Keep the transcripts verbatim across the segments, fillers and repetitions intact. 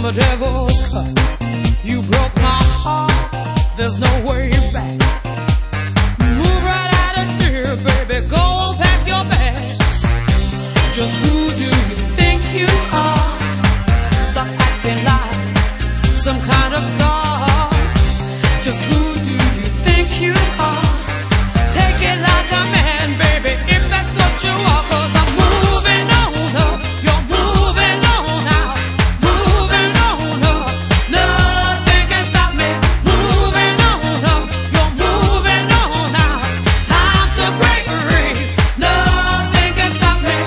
the devil's cut. You broke my heart, there's no way back. Move right out of here, baby, go pack your bags. Just who do you think you are? Stop acting like some kind of star. Just who do you think you are? Take it like a man, baby, if that's what you are. Cause I'm moving on up, you're moving on out. Moving on up, nothing can stop me. Moving on up, you're moving on out. Time to break free, nothing can stop me.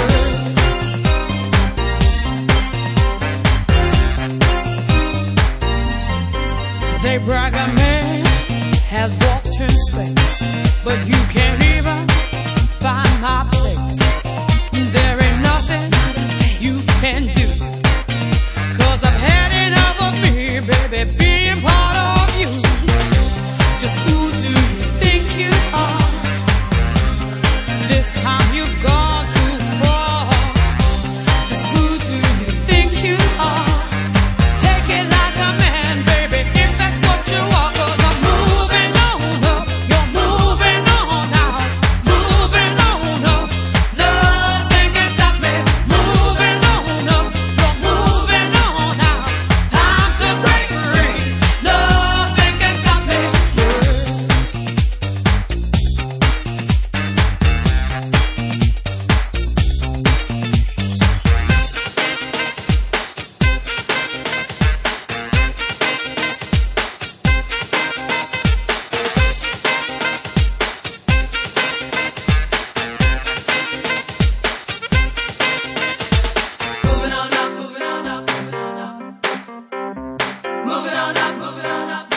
They brag a man has walked in space, but you can't even find my place. There ain't nothing you can do, cause I've had enough of me, baby, being part of you. Just who do you think you are? This time you've gone too far. Just who do you think you are? Take it like a man, baby, if that's what you are. Cause I'm moving on up, you're moving on out. Moving on up, nothing can stop me. Moving on up, you're moving on out. Time to break free, nothing can stop me. Moving on up, moving on up, moving on up. Moving on up, moving on up.